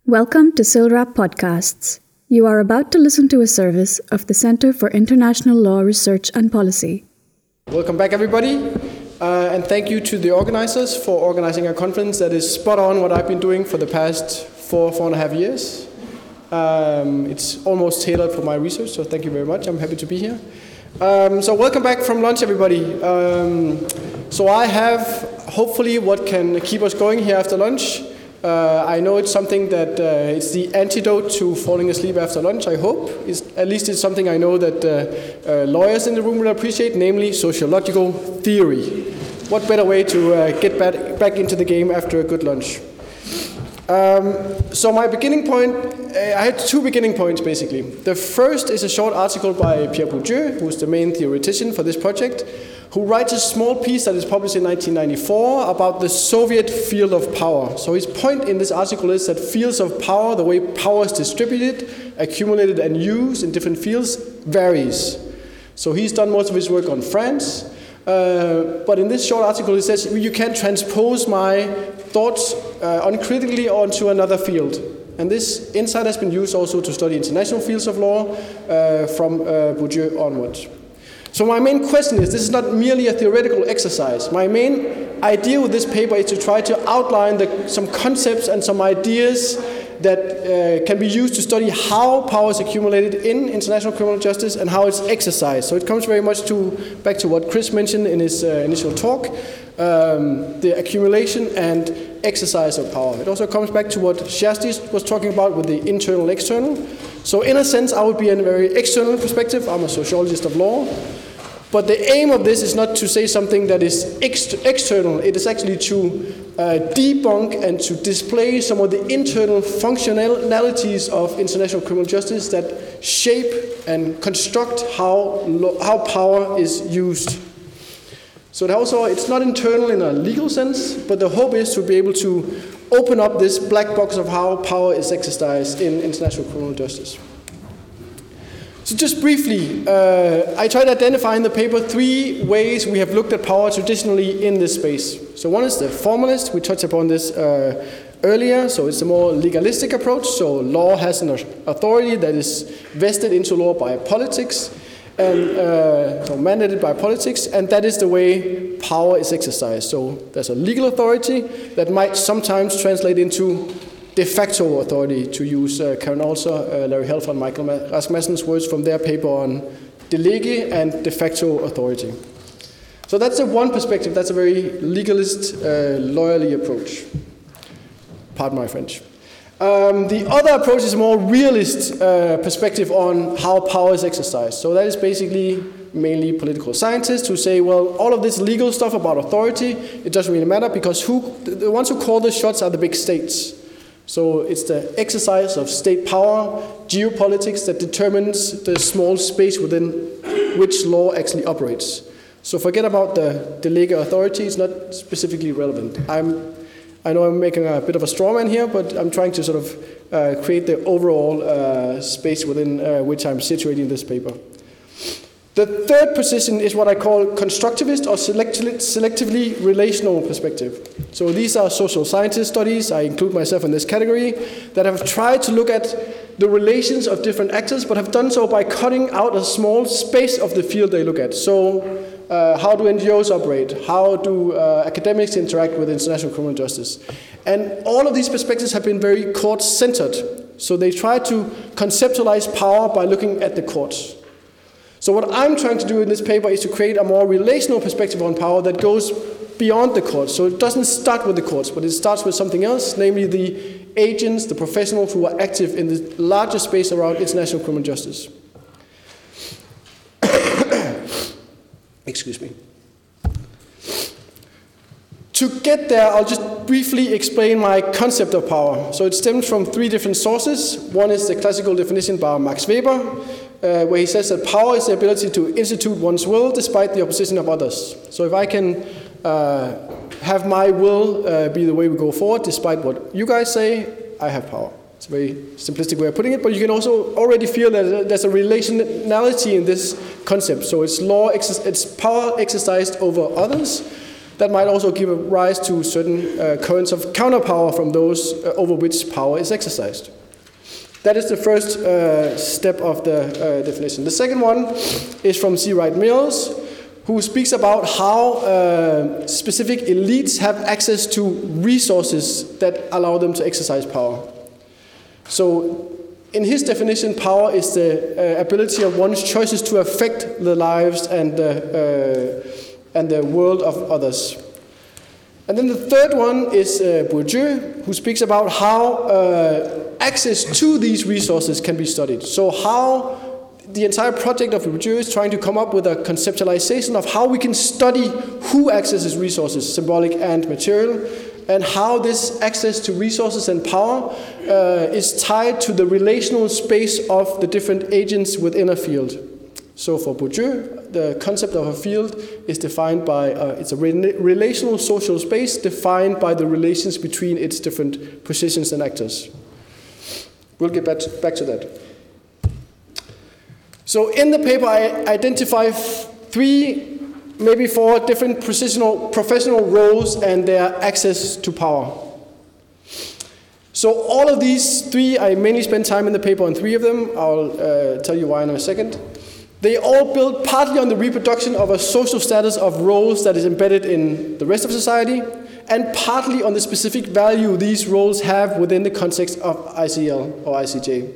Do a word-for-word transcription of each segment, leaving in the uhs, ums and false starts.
Welcome to SILRAP Podcasts. You are about to listen to a service of the Center for International Law Research and Policy. Welcome back, everybody, uh, and thank you to the organizers for organizing a conference that is spot on what I've been doing for the past four, four and a half years. Um, it's almost tailored for my research, so thank you very much. I'm happy to be here. Um, so welcome back from lunch, everybody. Um, so I have, hopefully, what can keep us going here after lunch. Uh, I know it's something that uh, it's the antidote to falling asleep after lunch, I hope. It's, at least it's something I know that uh, uh, lawyers in the room will appreciate, namely sociological theory. What better way to uh, get back, back into the game after a good lunch? Um, so my beginning point, uh, I had two beginning points basically. The first is a short article by Pierre Bourdieu, who's the main theoretician for this project, who writes a small piece that is published in nineteen ninety-four about the Soviet field of power. So his point in this article is that fields of power, the way power is distributed, accumulated and used in different fields, varies. So he's done most of his work on France, uh, but in this short article he says, you can't transpose my thoughts uh, uncritically onto another field. And this insight has been used also to study international fields of law uh, from uh, Bourdieu onwards. So my main question is, this is not merely a theoretical exercise. My main idea with this paper is to try to outline the, some concepts and some ideas that uh, can be used to study how power is accumulated in international criminal justice and how it's exercised. So it comes very much to back to what Chris mentioned in his uh, initial talk, um, the accumulation and exercise of power. It also comes back to what Shasti was talking about with the internal-external. So in a sense, I would be in a very external perspective. I'm a sociologist of law. But the aim of this is not to say something that is ex- external. It is actually to uh, debunk and to display some of the internal functionalities of international criminal justice that shape and construct how, lo- how power is used. So it also, it's not internal in a legal sense, but the hope is to be able to open up this black box of how power is exercised in international criminal justice. So just briefly, uh, I tried to identify in the paper three ways we have looked at power traditionally in this space. So one is the formalist. We touched upon this uh, earlier. So it's a more legalistic approach. So law has an authority that is vested into law by politics and uh, so mandated by politics, and that is the way power is exercised. So there's a legal authority that might sometimes translate into de facto authority, to use uh, Karen Alter, uh, Larry Helfer, and Michael Rasmussen's words from their paper on de lege and de facto authority. So that's the one perspective. That's a very legalist, uh, lawyerly approach. Pardon my French. Um, the other approach is a more realist uh, perspective on how power is exercised. So that is basically mainly political scientists who say, well, all of this legal stuff about authority, it doesn't really matter because who, the ones who call the shots are the big states. So it's the exercise of state power, geopolitics, that determines the small space within which law actually operates. So forget about the de lege authority, it's not specifically relevant. I'm, I know I'm making a bit of a straw man here, but I'm trying to sort of uh, create the overall uh, space within uh, which I'm situating this paper. The third position is what I call constructivist or selectively, selectively relational perspective. So these are social scientist studies, I include myself in this category, that have tried to look at the relations of different actors, but have done so by cutting out a small space of the field they look at. So uh, how do N G Os operate? How do uh, academics interact with international criminal justice? And all of these perspectives have been very court-centered. So they try to conceptualize power by looking at the courts. So what I'm trying to do in this paper is to create a more relational perspective on power that goes beyond the courts. So it doesn't start with the courts, but it starts with something else, namely the agents, the professionals who are active in the larger space around international criminal justice. Excuse me. To get there, I'll just briefly explain my concept of power. So it stems from three different sources. One is the classical definition by Max Weber, Uh, where he says that power is the ability to institute one's will despite the opposition of others. So if I can uh, have my will uh, be the way we go forward, despite what you guys say, I have power. It's a very simplistic way of putting it, but you can also already feel that there's a relationality in this concept. So it's law, it's power exercised over others, that might also give rise to certain uh, currents of counterpower from those uh, over which power is exercised. That is the first uh, step of the uh, definition. The second one is from C. Wright Mills, who speaks about how uh, specific elites have access to resources that allow them to exercise power. So, in his definition, power is the uh, ability of one's choices to affect the lives and the, uh, and the world of others. And then the third one is uh, Bourdieu, who speaks about how uh, access to these resources can be studied. So how the entire project of Bourdieu is trying to come up with a conceptualization of how we can study who accesses resources, symbolic and material, and how this access to resources and power uh, is tied to the relational space of the different agents within a field. So for Bourdieu, the concept of a field is defined by, uh, it's a re- relational social space defined by the relations between its different positions and actors. We'll get back to, back to that. So in the paper, I identify f- three, maybe four different professional, professional roles and their access to power. So all of these three, I mainly spend time in the paper on three of them. I'll uh, tell you why in a second. They all build partly on the reproduction of a social status of roles that is embedded in the rest of society, and partly on the specific value these roles have within the context of I C L or I C J.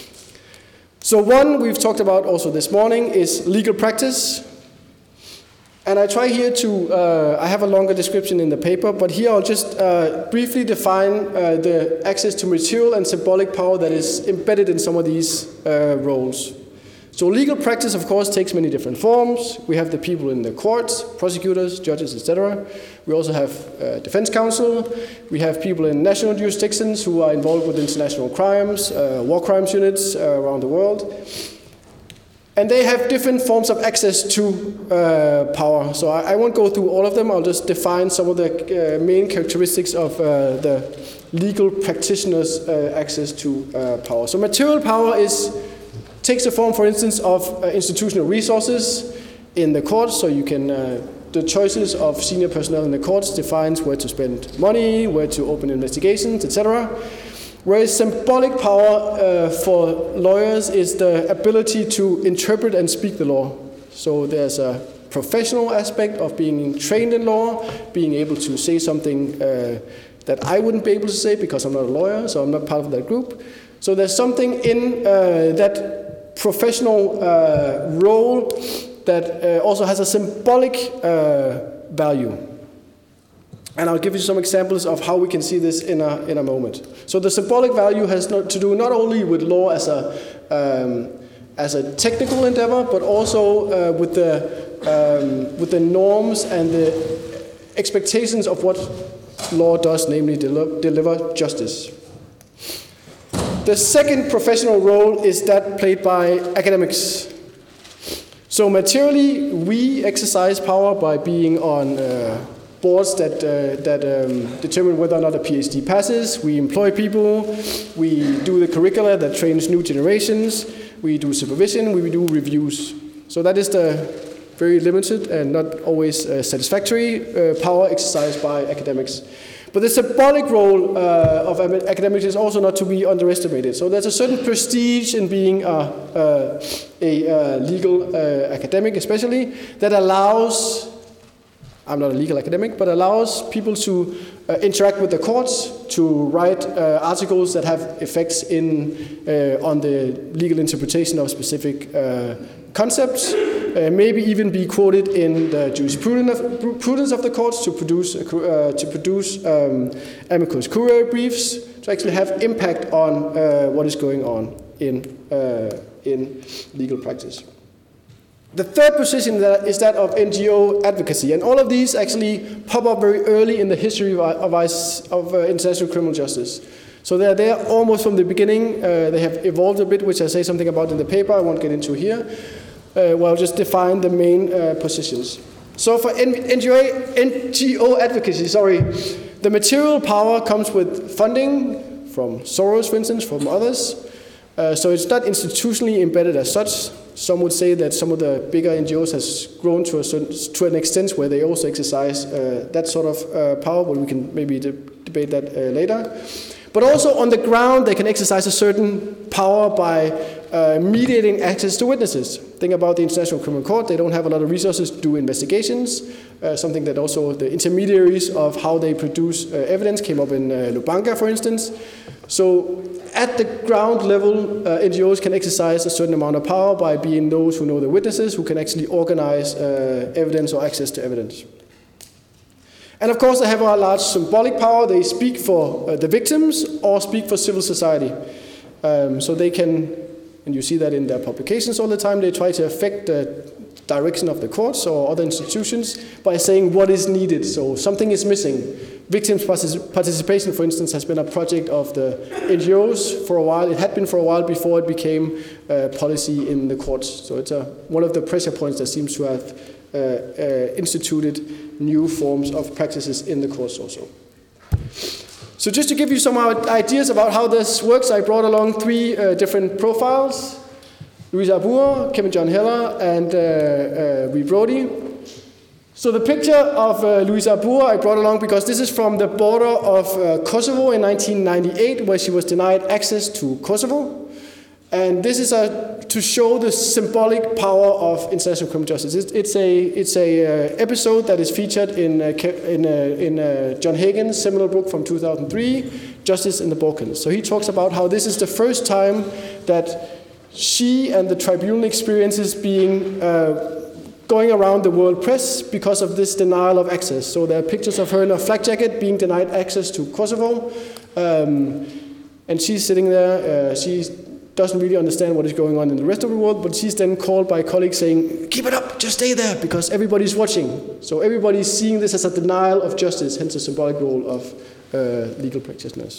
So one we've talked about also this morning is legal practice. And I try here to, uh, I have a longer description in the paper, but here I'll just uh, briefly define uh, the access to material and symbolic power that is embedded in some of these uh, roles. So legal practice, of course, takes many different forms. We have the people in the courts, prosecutors, judges, et cetera. We also have uh, defense counsel. We have people in national jurisdictions who are involved with international crimes, uh, war crimes units uh, around the world. And they have different forms of access to uh, power. So I, I won't go through all of them. I'll just define some of the uh, main characteristics of uh, the legal practitioner's uh, access to uh, power. So material power is takes the form, for instance, of uh, institutional resources in the courts. So you can, uh, the choices of senior personnel in the courts defines where to spend money, where to open investigations, et cetera. Whereas symbolic power uh, for lawyers is the ability to interpret and speak the law. So there's a professional aspect of being trained in law, being able to say something uh, that I wouldn't be able to say because I'm not a lawyer, so I'm not part of that group. So there's something in uh, that professional uh, role that uh, also has a symbolic uh, value. And I'll give you some examples of how we can see this in a, in a moment. So the symbolic value has not to do not only with law as a, um, as a technical endeavor, but also uh, with, the, um, with the norms and the expectations of what law does, namely deliver, deliver justice. The second professional role is that played by academics. So materially, we exercise power by being on uh, boards that, uh, that um, determine whether or not a PhD passes. We employ people. We do the curricula that trains new generations. We do supervision. We do reviews. So that is the very limited and not always uh, satisfactory uh, power exercised by academics. But the symbolic role uh, of academics is also not to be underestimated. So there's a certain prestige in being a, a, a, a legal uh, academic, especially, that allows, I'm not a legal academic, but allows people to uh, interact with the courts, to write uh, articles that have effects in, uh, on the legal interpretation of specific uh, concepts, uh, maybe even be quoted in the jurisprudence of the courts to produce uh, to produce um, amicus curiae briefs, to actually have impact on uh, what is going on in uh, in legal practice. The third position that is that of N G O advocacy, and all of these actually pop up very early in the history of, of, of uh, international criminal justice. So they're there almost from the beginning. Uh, they have evolved a bit, which I say something about in the paper. I won't get into here. Uh, well, I'll just define the main uh, positions. So for N G O advocacy, sorry, the material power comes with funding from Soros, for instance, from others. Uh, so it's not institutionally embedded as such. Some would say that some of the bigger N G Os has grown to a certain, to an extent where they also exercise uh, that sort of uh, power, but we can maybe de- debate that uh, later. But also on the ground, they can exercise a certain power by uh, mediating access to witnesses. Think about the International Criminal Court. They don't have a lot of resources to do investigations, uh, something that also the intermediaries of how they produce uh, evidence came up in uh, Lubanga, for instance. So at the ground level, uh, N G Os can exercise a certain amount of power by being those who know the witnesses, who can actually organize uh, evidence or access to evidence. And of course, they have a large symbolic power. They speak for uh, the victims or speak for civil society. Um, so they can, and you see that in their publications all the time, they try to affect the direction of the courts or other institutions by saying what is needed. So something is missing. Victims' participation, for instance, has been a project of the N G Os for a while. It had been for a while before it became uh, policy in the courts. So it's a, one of the pressure points that seems to have uh, uh, instituted new forms of practices in the courts also. So just to give you some ideas about how this works, I brought along three uh, different profiles. Louise Arbour, Kevin John Heller, and uh, uh, Ree Brody. So the picture of uh, Louise Arbour I brought along because this is from the border of uh, Kosovo in nineteen ninety-eight, where she was denied access to Kosovo. And this is a, to show the symbolic power of international criminal justice. It's, it's a, it's a uh, episode that is featured in, uh, in, uh, in uh, John Hagen's seminal book from two thousand three, Justice in the Balkans. So he talks about how this is the first time that she and the tribunal experiences being uh, going around the world press because of this denial of access. So there are pictures of her in a flak jacket being denied access to Kosovo. Um, and she's sitting there, uh, she doesn't really understand what is going on in the rest of the world, but she's then called by colleagues saying, keep it up, just stay there, because everybody's watching. So everybody's seeing this as a denial of justice, hence the symbolic role of uh, legal practitioners.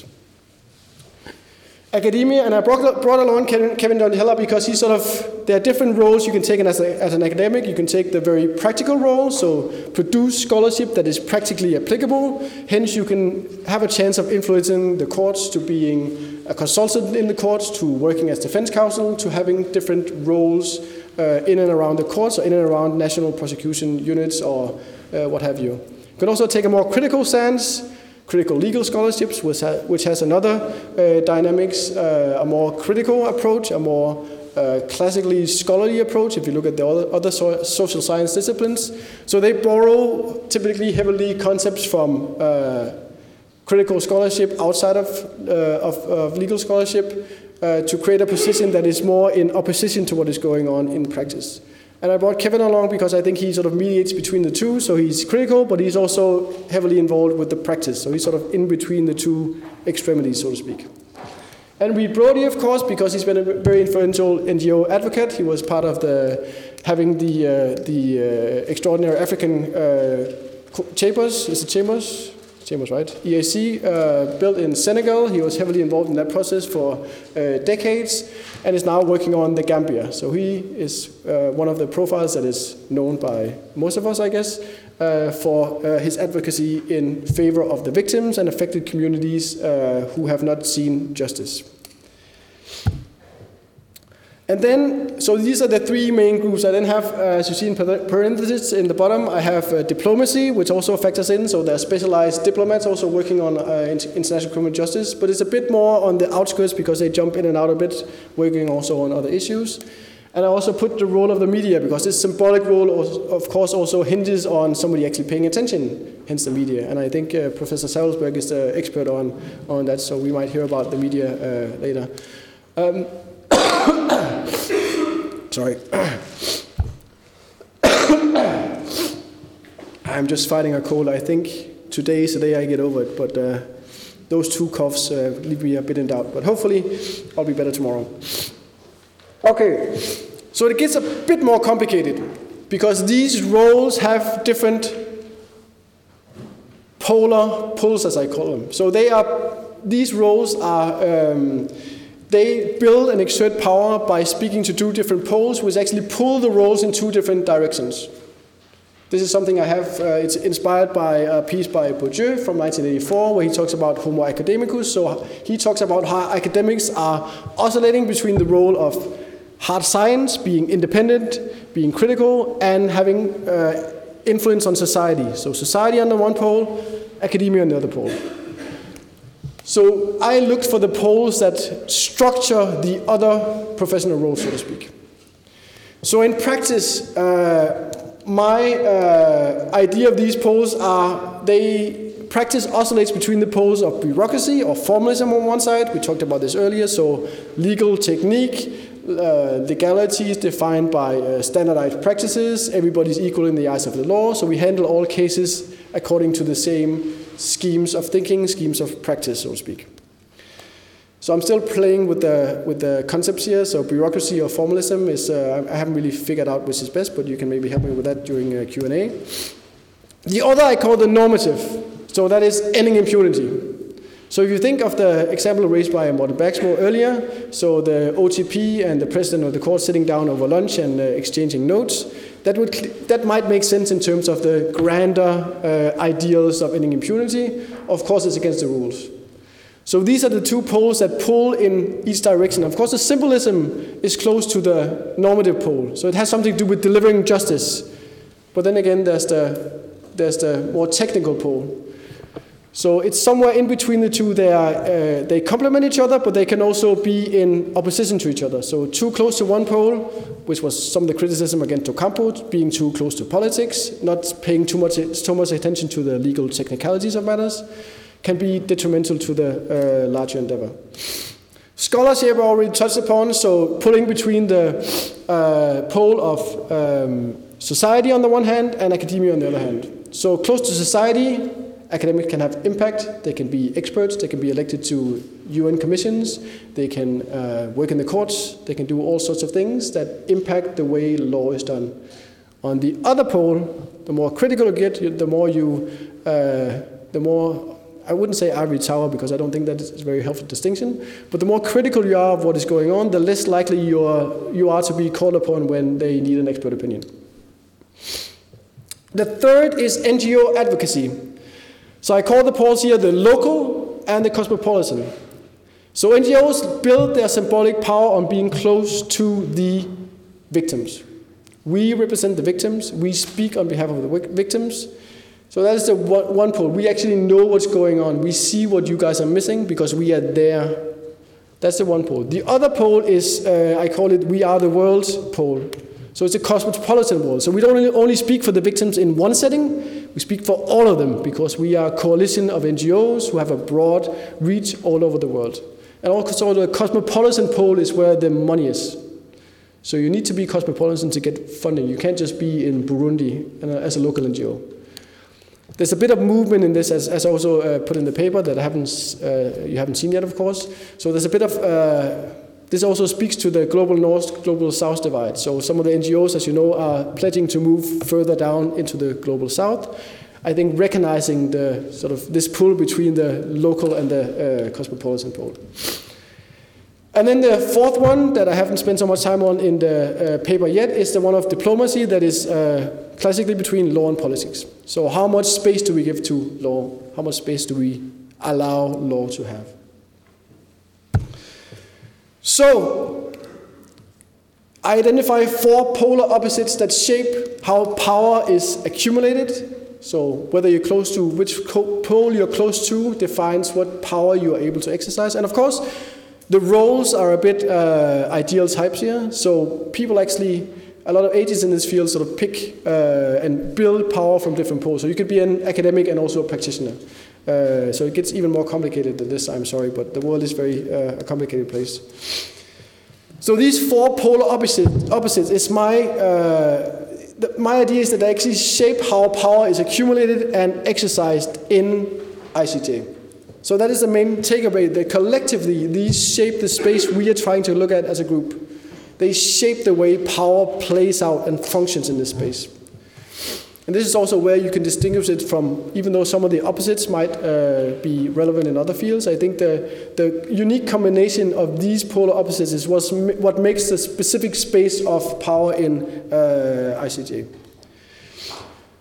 Academia, and I brought, brought along Kevin, Kevin John Heller because he's sort of, there are different roles you can take as, a, as an academic. You can take the very practical role, so produce scholarship that is practically applicable. Hence, you can have a chance of influencing the courts to being a consultant in the courts, to working as defense counsel, to having different roles uh, in and around the courts or in and around national prosecution units or uh, what have you. You can also take a more critical stance, critical legal scholarships, which, ha- which has another uh, dynamics, uh, a more critical approach, a more uh, classically scholarly approach, if you look at the other, other so- social science disciplines. So they borrow typically heavily concepts from uh, critical scholarship outside of, uh, of, of legal scholarship uh, to create a position that is more in opposition to what is going on in practice. And I brought Kevin along because I think he sort of mediates between the two. So he's critical, but he's also heavily involved with the practice. So he's sort of in between the two extremities, so to speak. And Ree Brody, of course, because he's been a very influential N G O advocate. He was part of the having the uh, the uh, extraordinary African uh, chambers. Is it chambers? Chambers, right? E A C, uh, built in Senegal. He was heavily involved in that process for uh, decades and is now working on the Gambia. So he is uh, one of the profiles that is known by most of us, I guess, uh, for uh, his advocacy in favor of the victims and affected communities uh, who have not seen justice. And then, so these are the three main groups. I then have, uh, as you see in parentheses in the bottom, I have uh, diplomacy, which also factors in. So there are specialized diplomats also working on uh, international criminal justice, but it's a bit more on the outskirts because they jump in and out a bit, working also on other issues. And I also put the role of the media because this symbolic role, of course, also hinges on somebody actually paying attention, hence the media. And I think uh, Professor Savelsberg is the expert on, on that, so we might hear about the media uh, later. Um, Sorry. I'm just fighting a cold. I think today is the day I get over it, but uh, those two coughs uh, leave me a bit in doubt. But hopefully I'll be better tomorrow. Okay, so it gets a bit more complicated because these roles have different polar pulls, as I call them. So they are, these roles are, um, they build and exert power by speaking to two different poles, which actually pull the roles in two different directions. This is something I have, uh, it's inspired by a piece by Bourdieu from nineteen eighty-four, where he talks about homo academicus. So he talks about how academics are oscillating between the role of hard science, being independent, being critical, and having uh, influence on society. So society on the one pole, academia on the other pole. So I looked for the poles that structure the other professional roles, so to speak. So in practice, uh, my uh, idea of these poles are, they practice oscillates between the poles of bureaucracy or formalism on one side, we talked about this earlier, so legal technique, uh, legalities defined by uh, standardized practices, everybody's equal in the eyes of the law, so we handle all cases according to the same schemes of thinking, schemes of practice, so to speak. So I'm still playing with the with the concepts here. So bureaucracy or formalism is uh, I haven't really figured out which is best, but you can maybe help me with that during uh, Q and A. The other I call the normative. So that is ending impunity. So if you think of the example raised by Morten Baxmo earlier, so the O T P and the president of the court sitting down over lunch and uh, exchanging notes, that would that might make sense in terms of the grander uh, ideals of ending impunity. Of course, it's against the rules. So these are the two poles that pull in each direction. Of course, the symbolism is close to the normative pole, so it has something to do with delivering justice. But then again, there's the, there's the more technical pole. So it's somewhere in between the two. They, are, uh, they complement each other, but they can also be in opposition to each other. So too close to one pole, which was some of the criticism against Ocampo, being too close to politics, not paying too much, too much attention to the legal technicalities of matters, can be detrimental to the uh, larger endeavor. Scholarship I already touched upon, so pulling between the uh, pole of um, society on the one hand and academia on the other hand. So close to society, academics can have impact, they can be experts, they can be elected to U N commissions, they can uh, work in the courts, they can do all sorts of things that impact the way law is done. On the other pole, the more critical you get, the more you, uh, the more I wouldn't say ivory tower because I don't think that is a very helpful distinction, but the more critical you are of what is going on, the less likely you are, you are to be called upon when they need an expert opinion. The third is N G O advocacy. So I call the poles here the local and the cosmopolitan. So N G Os build their symbolic power on being close to the victims. We represent the victims, we speak on behalf of the victims. So that is the one pole. We actually know what's going on. We see what you guys are missing because we are there. That's the one pole. The other pole is, uh, I call it, we are the world pole. So it's a cosmopolitan pole. So we don't only speak for the victims in one setting, we speak for all of them because we are a coalition of N G Os who have a broad reach all over the world. And also the cosmopolitan pole is where the money is. So you need to be cosmopolitan to get funding. You can't just be in Burundi as a local N G O. There's a bit of movement in this, as, as also uh, put in the paper that I haven't, uh, you haven't seen yet, of course. So there's a bit of, uh, this also speaks to the global north, global south divide. So some of the N G Os, as you know, are pledging to move further down into the global south. I think recognizing the sort of this pull between the local and the uh, cosmopolitan pole. And then the fourth one that I haven't spent so much time on in the uh, paper yet is the one of diplomacy that is uh, classically between law and politics. So how much space do we give to law? How much space do we allow law to have? So I identify four polar opposites that shape how power is accumulated. So whether you're close to, which pole you're close to defines what power you are able to exercise. And of course, the roles are a bit uh, ideal types here. So people actually, a lot of agents in this field sort of pick uh, and build power from different poles. So you could be an academic and also a practitioner. Uh, so it gets even more complicated than this, I'm sorry, but the world is very uh, a complicated place. So these four polar opposite, opposites is my, uh, the, my idea is that they actually shape how power is accumulated and exercised in I C J. So that is the main takeaway, that collectively these shape the space we are trying to look at as a group. They shape the way power plays out and functions in this space. And this is also where you can distinguish it from, even though some of the opposites might uh, be relevant in other fields, I think the, the unique combination of these polar opposites is what's, what makes the specific space of power in uh, I C J.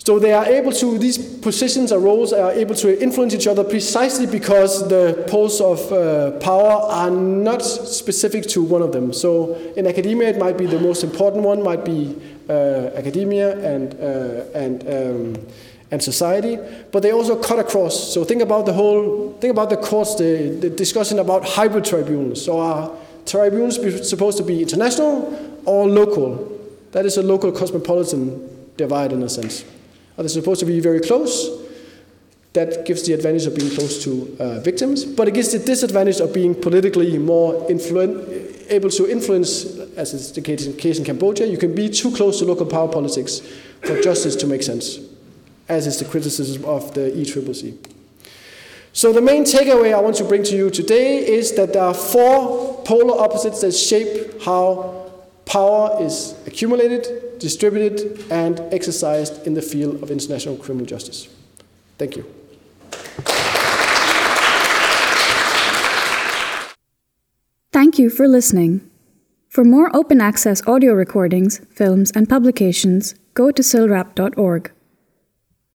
So they are able to, these positions or roles are able to influence each other precisely because the poles of uh, power are not specific to one of them. So in academia, it might be the most important one, might be uh, academia and, uh, and, um, and society, but they also cut across. So think about the whole, think about the courts, the, the discussion about hybrid tribunals. So are tribunals supposed to be international or local? That is a local cosmopolitan divide in a sense. Are they supposed to be very close? That gives the advantage of being close to uh, victims, but it gives the disadvantage of being politically more influen- able to influence, as is the case in, case in Cambodia. You can be too close to local power politics for justice to make sense, as is the criticism of the E C C C. So the main takeaway I want to bring to you today is that there are four polar opposites that shape how power is accumulated, distributed, and exercised in the field of international criminal justice. Thank you. Thank you for listening. For more open access audio recordings, films, and publications, go to silrap dot org.